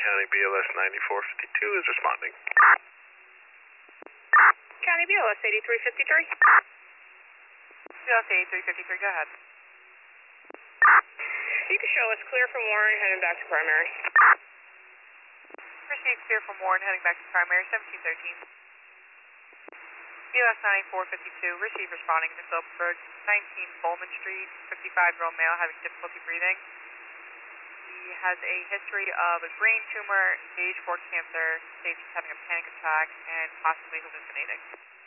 County BLS 9452 is responding. County BLS 8353. BLS 8353, go ahead. You can show us clear from Warren heading back to primary. Received clear from Warren heading back to primary, 1713. BLS 9452, receive responding to Phillipsburg, 19 Bowman Street, 55-year-old male having difficulty breathing. He has a history of a brain tumor, stage 4 cancer, states he's having a panic attack, and possibly hallucinating.